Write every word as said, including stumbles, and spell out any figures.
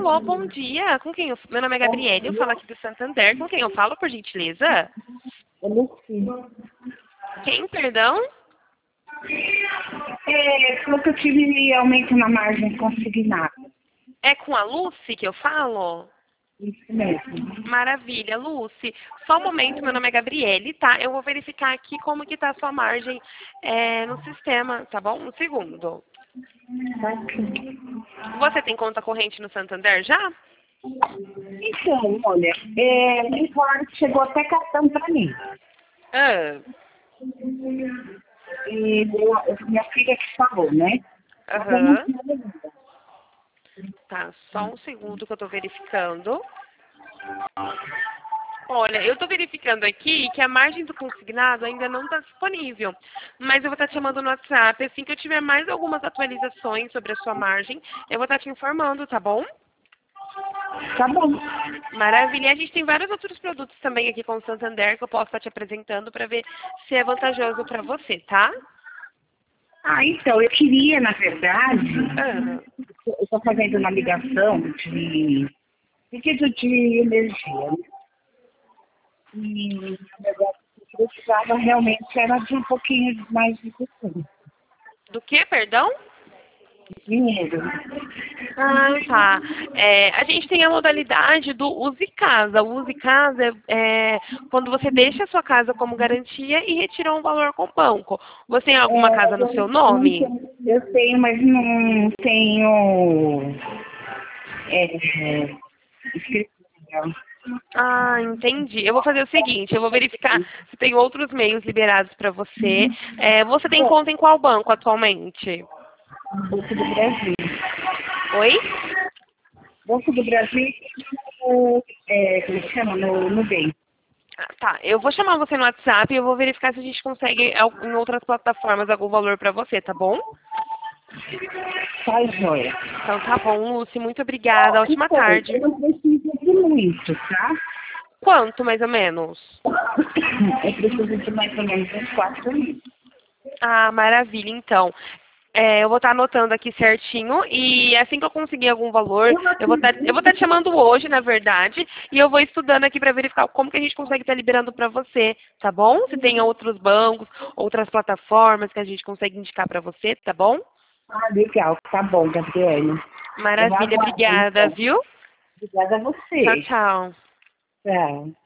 Alô, bom dia. Com quem eu... Meu nome é Gabriele, eu falo aqui do Santander. Com quem eu falo, por gentileza? É Luci. Quem, perdão? É, falou que eu tive aumento na margem consignada. É com a Lucy que eu falo? Isso mesmo. Maravilha, Lucy. Só um momento, meu nome é Gabriele, tá? Eu vou verificar aqui como que tá a sua margem é, no sistema, tá bom? Um segundo. Tá aqui. Você tem conta corrente no Santander já? Então, olha, é, me falaram que chegou até cartão pra mim. Ah, E eu, minha filha que falou, né? Mas eu não aham. tinha ainda. Tá, só um segundo que eu tô verificando. Olha, eu tô verificando aqui que a margem do consignado ainda não está disponível. Mas eu vou estar te chamando no WhatsApp. Assim que eu tiver mais algumas atualizações sobre a sua margem, eu vou estar te informando, tá bom? Tá bom. Maravilha. E a gente tem vários outros produtos também aqui com o Santander que eu posso estar te apresentando para ver se é vantajoso para você, tá? Ah, então, eu queria, na verdade, Ah, eu estou fazendo uma ligação de pedido de energia, né? E o negócio que eu precisava realmente era de um pouquinho mais de dinheiro. do que, perdão? Dinheiro. Ah, tá. É, a gente tem a modalidade do use casa. O use casa é, é quando você deixa a sua casa como garantia e retira um valor com o banco. Você tem alguma É, casa mas no eu seu não nome? tenho, eu tenho, mas não tenho é, escritório. Ah, entendi. Eu vou fazer o seguinte, eu vou verificar se tem outros meios liberados para você. É, você tem conta em qual banco atualmente? Banco do Brasil. Oi? Banco do Brasil, no, é, como se chama? No, no bem. Ah, tá, eu vou chamar você no WhatsApp e eu vou verificar se a gente consegue al- em outras plataformas algum valor para você, tá bom? Tá, joia. Então tá bom, Lucy, muito obrigada. Ó, Ótima então, tarde. eu não preciso de muito, tá? Quanto, mais ou menos? Eu preciso de mais ou menos uns quatro mil. Ah, maravilha, então. É, eu vou estar anotando aqui certinho e assim que eu conseguir algum valor, Eu eu vou estar, eu vou estar te acredito. chamando hoje, na verdade, e eu vou estudando aqui para verificar como que a gente consegue estar liberando para você, tá bom? Se tem outros bancos, outras plataformas que a gente consegue indicar para você, tá bom? Ah, legal. Tá bom, Gabriele. Eu Maravilha, aguardo, obrigada, então. viu? Obrigada a Tchau, você. tchau. Tchau.